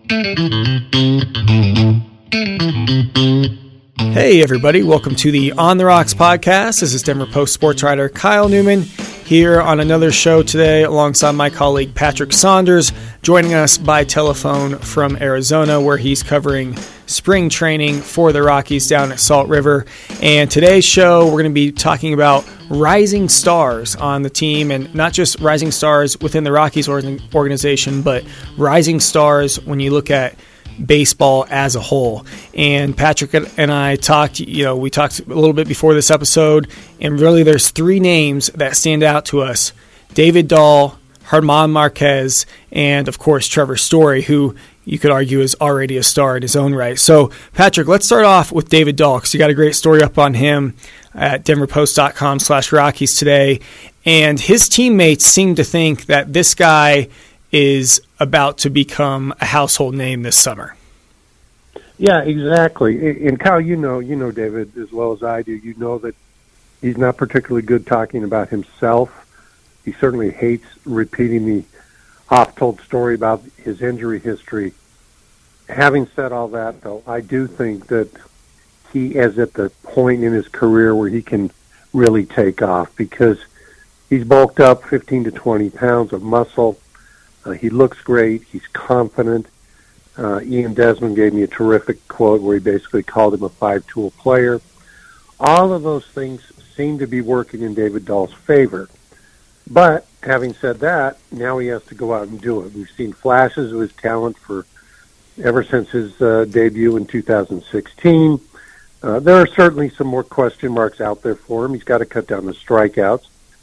Hey everybody, welcome to the On the Rocks podcast. This is Denver Post sports writer Kyle Newman here on another show today alongside my colleague Patrick Saunders, joining us by telephone from Arizona where he's covering spring training for the Rockies down at Salt River. And today's show, we're going to be talking about rising stars on the team, and not just rising stars within the Rockies organization, but rising stars when you look at baseball as a whole. And Patrick and I talked, we talked a little bit before this episode, and really there's three names that stand out to us: David Dahl, German Marquez, and of course Trevor Story, who you could argue is already a star in his own right. So Patrick, let's start off with David Dahl, because you got a great story up on him at denverpost.com/Rockies today. And his teammates seem to think that this guy is about to become a household name this summer. Yeah, exactly. And Kyle, you know David as well as I do. You know that he's not particularly good talking about himself. He certainly hates repeating the oft-told story about his injury history. Having said all that, though, I do think that he is at the point in his career where he can really take off, because he's bulked up 15 to 20 pounds of muscle. He looks great. He's confident. Ian Desmond gave me a terrific quote where he basically called him a five-tool player. All of those things seem to be working in David Dahl's favor. But having said that, now he has to go out and do it. We've seen flashes of his talent ever since his debut in 2016. There are certainly some more question marks out there for him. He's got to cut down the strikeouts.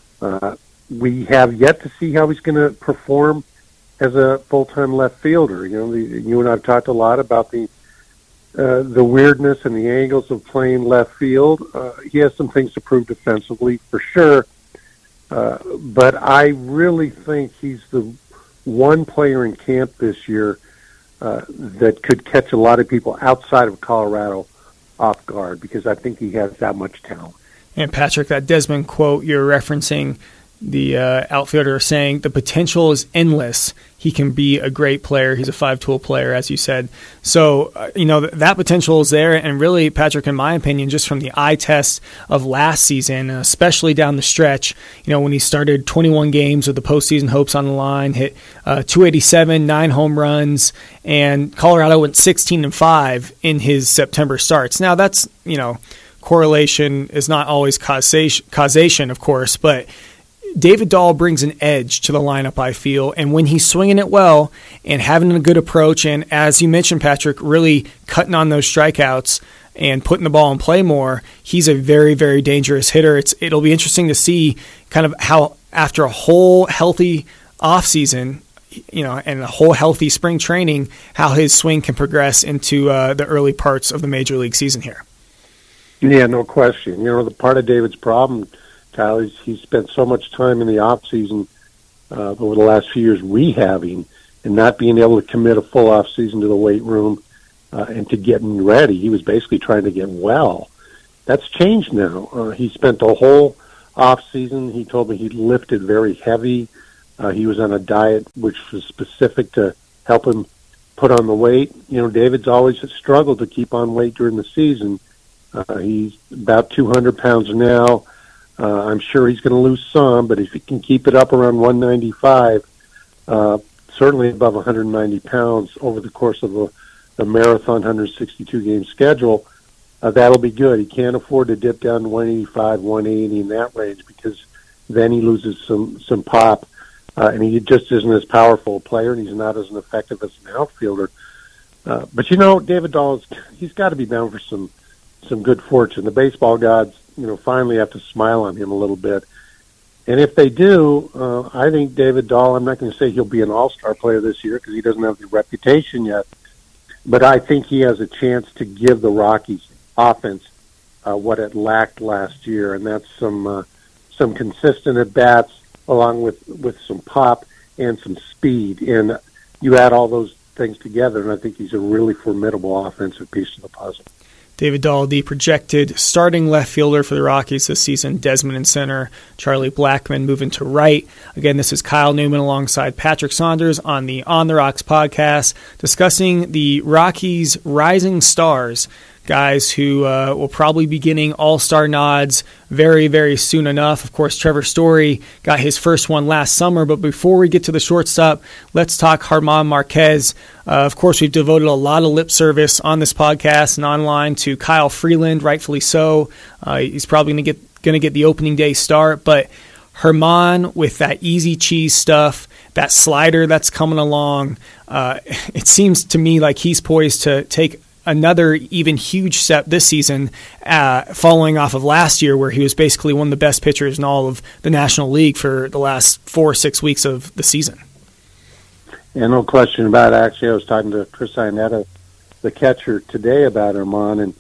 We have yet to see how he's going to perform as a full-time left fielder. You and I have talked a lot about the weirdness and the angles of playing left field. He has some things to prove defensively, for sure. But I really think he's the one player in camp this year that could catch a lot of people outside of Colorado off guard, because I think he has that much talent. And Patrick, that Desmond quote you're referencing, the outfielder saying the potential is endless. He can be a great player. He's a five-tool player, as you said. So, that potential is there. And really, Patrick, in my opinion, just from the eye test of last season, especially down the stretch, when he started 21 games with the postseason hopes on the line, hit 287, 9 home runs, and Colorado went 16-5 in his September starts. Now, that's, correlation is not always causation, of course, but David Dahl brings an edge to the lineup, I feel, and when he's swinging it well and having a good approach, and as you mentioned, Patrick, really cutting on those strikeouts and putting the ball in play more, he's a very, very dangerous hitter. It'll be interesting to see kind of how, after a whole healthy offseason, and a whole healthy spring training, how his swing can progress into the early parts of the major league season here. Yeah, no question. The part of David's problem, Kyle, he's spent so much time in the off season over the last few years rehabbing and not being able to commit a full off season to the weight room and to getting ready. He was basically trying to get well. That's changed now. He spent the whole off season. He told me he lifted very heavy. He was on a diet which was specific to help him put on the weight. David's always struggled to keep on weight during the season. He's about 200 pounds now. I'm sure he's going to lose some, but if he can keep it up around 195, certainly above 190 pounds over the course of the marathon 162-game schedule, that'll be good. He can't afford to dip down to 185, 180 in that range, because then he loses some pop, and he just isn't as powerful a player, and he's not as effective as an outfielder. But David Dahl, he's got to be bound for some good fortune. The baseball gods, finally have to smile on him a little bit. And if they do, I think David Dahl, I'm not going to say he'll be an all-star player this year because he doesn't have the reputation yet, but I think he has a chance to give the Rockies offense what it lacked last year, and that's some consistent at-bats along with some pop and some speed. And you add all those things together, and I think he's a really formidable offensive piece of the puzzle. David Dahl, the projected starting left fielder for the Rockies this season, Desmond in center, Charlie Blackmon moving to right. Again, this is Kyle Newman alongside Patrick Saunders on the On the Rocks podcast, discussing the Rockies' rising stars, guys who will probably be getting all-star nods very, very soon enough. Of course, Trevor Story got his first one last summer, but before we get to the shortstop, let's talk German Marquez. Of course, we've devoted a lot of lip service on this podcast and online to Kyle Freeland, rightfully so. He's probably going to get the opening day start, but German with that easy cheese stuff, that slider that's coming along, it seems to me like he's poised to take another even huge step this season, following off of last year where he was basically one of the best pitchers in all of the National League for the last 4 or 6 weeks of the season. Yeah, no question about it. Actually, I was talking to Chris Iannetta, the catcher, today about German,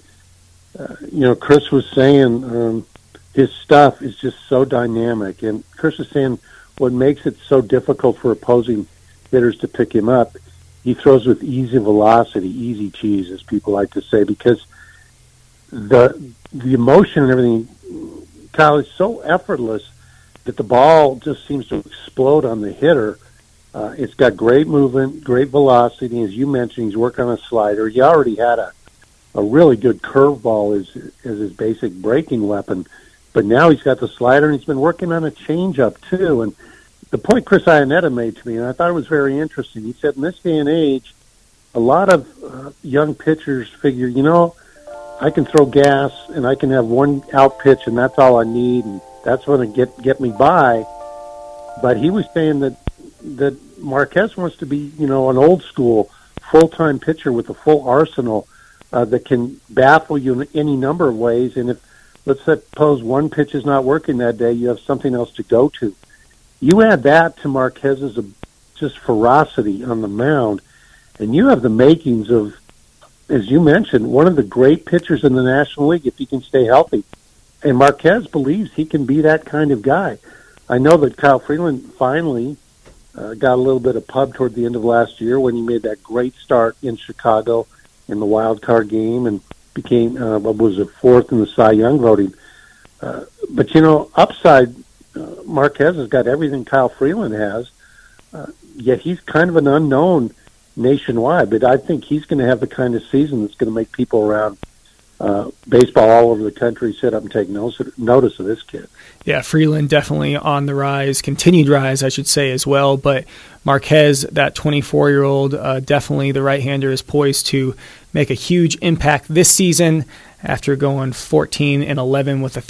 and Chris was saying his stuff is just so dynamic, and Chris was saying what makes it so difficult for opposing hitters to pick him up, he throws with easy velocity, easy cheese, as people like to say, because the emotion and everything, Kyle, is so effortless that the ball just seems to explode on the hitter. It's got great movement, great velocity. As you mentioned, he's working on a slider. He already had a really good curveball as his basic breaking weapon, but now he's got the slider, and he's been working on a changeup too. And the point Chris Iannetta made to me, and I thought it was very interesting, he said in this day and age, a lot of young pitchers figure, I can throw gas and I can have one out pitch and that's all I need, and that's going to get me by. But he was saying that Marquez wants to be, an old school full-time pitcher with a full arsenal that can baffle you in any number of ways. And if, let's suppose, one pitch is not working that day, you have something else to go to. You add that to Marquez's just ferocity on the mound, and you have the makings of, as you mentioned, one of the great pitchers in the National League if he can stay healthy. And Marquez believes he can be that kind of guy. I know that Kyle Freeland finally got a little bit of pub toward the end of last year when he made that great start in Chicago in the wild card game and became, fourth in the Cy Young voting. But, upside, Marquez has got everything Kyle Freeland has, yet he's kind of an unknown nationwide. But I think he's going to have the kind of season that's going to make people around baseball all over the country sit up and take notice of this kid. Yeah, Freeland definitely on the rise, continued rise, I should say, as well. But Marquez, that 24-year-old, definitely the right-hander, is poised to make a huge impact this season after going 14-11 with a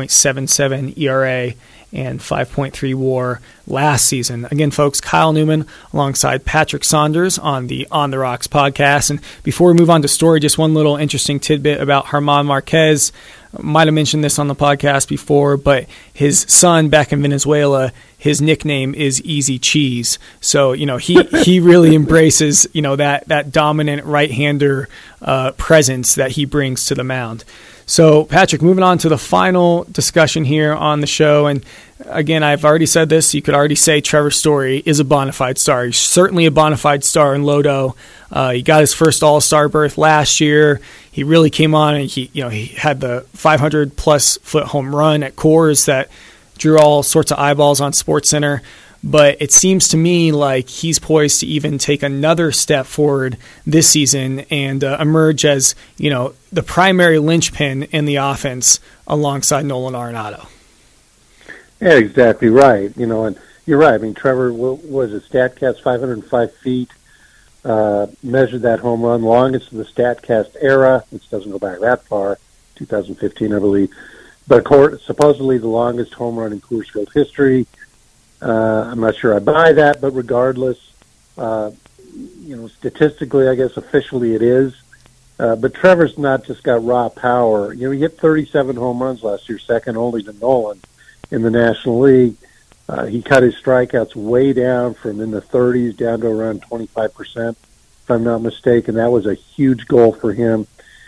3.77 ERA and 5.3 WAR last season. Again, folks, Kyle Newman alongside Patrick Saunders on the On the Rocks podcast. And before we move on to story, just one little interesting tidbit about German Marquez. Might have mentioned this on the podcast before, but his son back in Venezuela, his nickname is Easy Cheese. So, he really embraces, that dominant right-hander presence that he brings to the mound. So, Patrick, moving on to the final discussion here on the show. And again, I've already said this. You could already say Trevor Story is a bona fide star. He's certainly a bona fide star in Lodo. He got his first All-Star berth last year. He really came on, and he had the 500-plus foot home run at Coors that drew all sorts of eyeballs on SportsCenter. But it seems to me like he's poised to even take another step forward this season and emerge as, the primary linchpin in the offense alongside Nolan Arenado. Yeah, exactly right. And you're right. I mean, Trevor was a StatCast 505 feet, measured that home run, longest in the StatCast era, which doesn't go back that far, 2015, I believe. But supposedly the longest home run in Coors Field history. I'm not sure I buy that, but regardless, statistically, I guess officially it is. But Trevor's not just got raw power. He hit 37 home runs last year, second only to Nolan in the National League. He cut his strikeouts way down from in the 30s down to around 25%, if I'm not mistaken. That was a huge goal for him.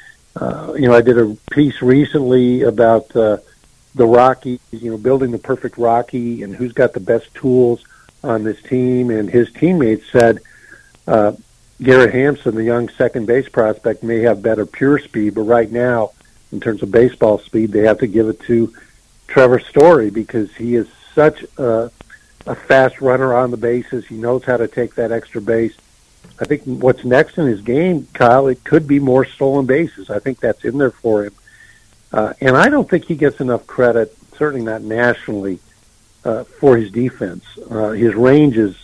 I did a piece recently about the Rockies, building the perfect Rocky and who's got the best tools on this team. And his teammates said Garrett Hampson, the young second base prospect, may have better pure speed, but right now, in terms of baseball speed, they have to give it to Trevor Story because he is such a fast runner on the bases. He knows how to take that extra base. I think what's next in his game, Kyle, it could be more stolen bases. I think that's in there for him. And I don't think he gets enough credit, certainly not nationally, for his defense. His range is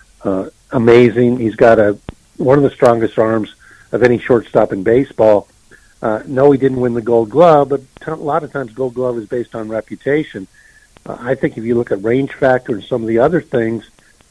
amazing. He's got one of the strongest arms of any shortstop in baseball. No, he didn't win the Gold Glove, but a lot of times Gold Glove is based on reputation. I think if you look at range factor and some of the other things,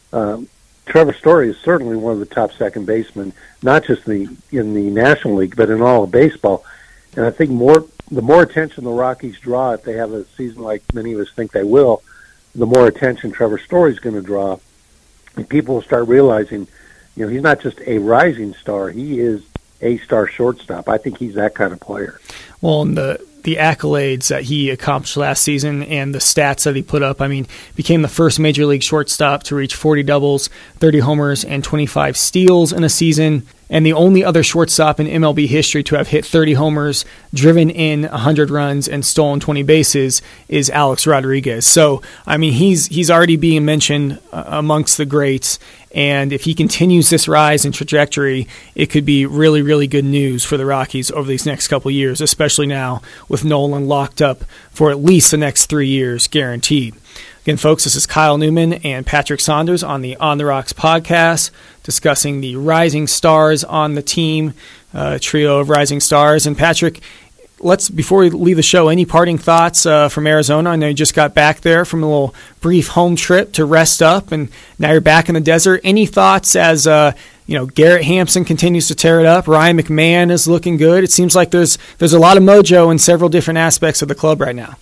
Trevor Story is certainly one of the top second basemen, not just in the National League, but in all of baseball. And I think the more attention the Rockies draw, if they have a season like many of us think they will, the more attention Trevor Story is going to draw. And people will start realizing, he's not just a rising star, he is a star shortstop. I think he's that kind of player. Well, and the accolades that he accomplished last season and the stats that he put up, became the first major league shortstop to reach 40 doubles, 30 homers, and 25 steals in a season, and the only other shortstop in MLB history to have hit 30 homers, driven in 100 runs, and stolen 20 bases is Alex Rodriguez. So, he's already being mentioned amongst the greats, and if he continues this rise and trajectory, it could be really, really good news for the Rockies over these next couple of years, especially now with Nolan locked up for at least the next 3 years guaranteed. Again, folks, this is Kyle Newman and Patrick Saunders on the On the Rocks podcast, discussing the rising stars on the team, trio of rising stars. And Patrick, before we leave the show, any parting thoughts from Arizona? I know you just got back there from a little brief home trip to rest up, and now you're back in the desert. Any thoughts as Garrett Hampson continues to tear it up? Ryan McMahon is looking good. It seems like there's a lot of mojo in several different aspects of the club right now.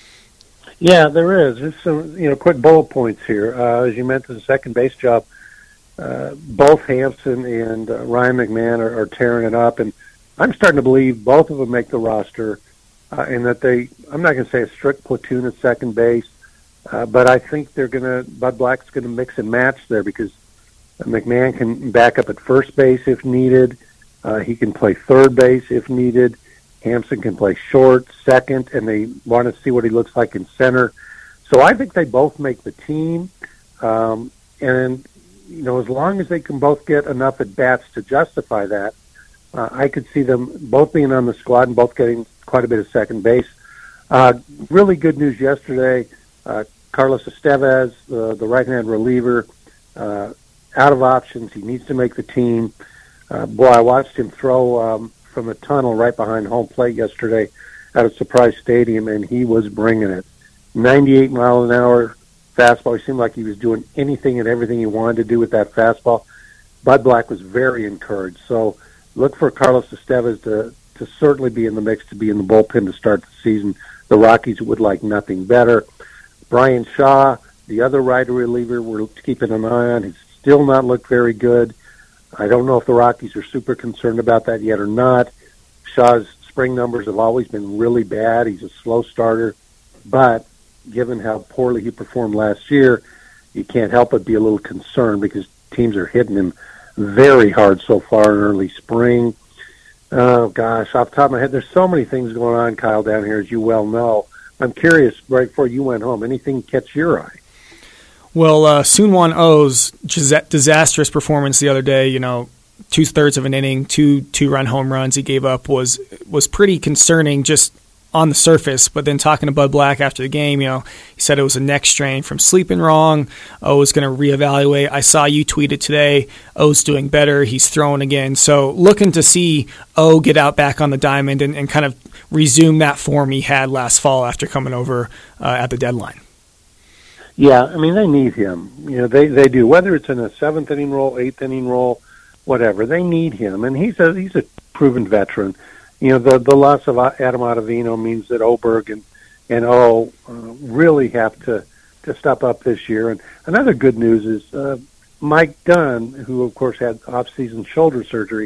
Yeah, there is. Just some, quick bullet points here. As you mentioned, the second base job, both Hampson and Ryan McMahon are tearing it up, and I'm starting to believe both of them make the roster, and that I'm not going to say a strict platoon at second base, but I think Bud Black's going to mix and match there because McMahon can back up at first base if needed. He can play third base if needed. Hampson can play short, second, and they want to see what he looks like in center. So I think they both make the team. And, as long as they can both get enough at-bats to justify that, I could see them both being on the squad and both getting quite a bit of second base. Really good news yesterday. Carlos Estevez, the right-hand reliever, out of options. He needs to make the team. Boy, I watched him throw from a tunnel right behind home plate yesterday at a Surprise Stadium, and he was bringing it. 98-mile-an-hour fastball. He seemed like he was doing anything and everything he wanted to do with that fastball. Bud Black was very encouraged. So look for Carlos Estevez to certainly be in the mix, to be in the bullpen to start the season. The Rockies would like nothing better. Brian Shaw, the other righty reliever, we're keeping an eye on. He's still not looked very good. I don't know if the Rockies are super concerned about that yet or not. Shaw's spring numbers have always been really bad. He's a slow starter, but given how poorly he performed last year, you can't help but be a little concerned because teams are hitting him very hard so far in early spring. Oh, gosh, off the top of my head, there's so many things going on, Kyle, down here, as you well know. I'm curious, right before you went home, anything catch your eye? Well, Soonwon Oh's disastrous performance the other day, 2/3 of an inning, two-run home runs he gave up was pretty concerning just on the surface. But then talking to Bud Black after the game, he said it was a neck strain from sleeping wrong. Oh was going to reevaluate. I saw you tweeted today, Oh's doing better. He's throwing again. So looking to see O get out back on the diamond and kind of resume that form he had last fall after coming over at the deadline. Yeah, they need him. They do. Whether it's in a 7th inning role, 8th inning role, whatever, they need him. And he's a proven veteran. The loss of Adam Ottavino means that Oberg and O really have to step up this year. And another good news is Mike Dunn, who of course had off-season shoulder surgery,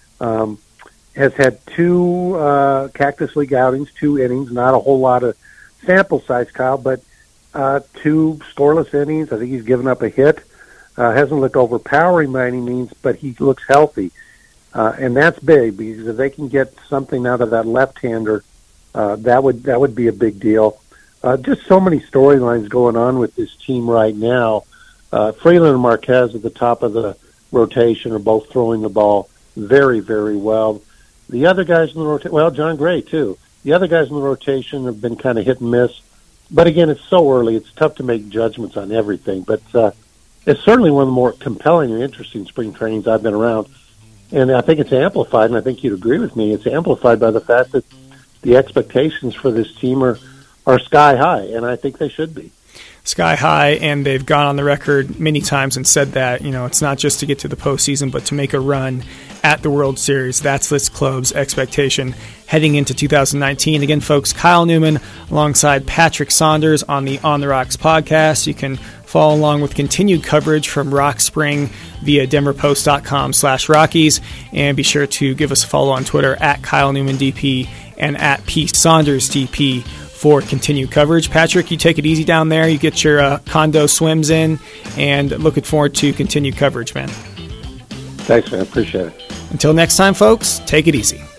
has had 2 Cactus League outings, 2 innings, not a whole lot of sample size, Kyle, but 2 scoreless innings. I think he's given up a hit. Hasn't looked overpowering by any means, but he looks healthy. And that's big, because if they can get something out of that left-hander, that would be a big deal. Just so many storylines going on with this team right now. Freeland and Marquez at the top of the rotation are both throwing the ball very, very well. The other guys in the rotation, well, John Gray too. The other guys in the rotation have been kind of hit and miss. But again, it's so early; it's tough to make judgments on everything. But it's certainly one of the more compelling and interesting spring trainings I've been around. And I think it's amplified, and I think you'd agree with me, it's amplified by the fact that the expectations for this team are sky high, and I think they should be. Sky high, and they've gone on the record many times and said that, it's not just to get to the postseason, but to make a run at the World Series. That's this club's expectation heading into 2019. Again, folks, Kyle Newman alongside Patrick Saunders on the On the Rocks podcast. You can follow along with continued coverage from Rock Spring via denverpost.com/Rockies, and be sure to give us a follow on Twitter at Kyle Newman DP and at P Saunders DP for continued coverage. Patrick, you take it easy down there. You get your condo swims in, and looking forward to continued coverage, man. Thanks, man. Appreciate it. Until next time, folks, take it easy.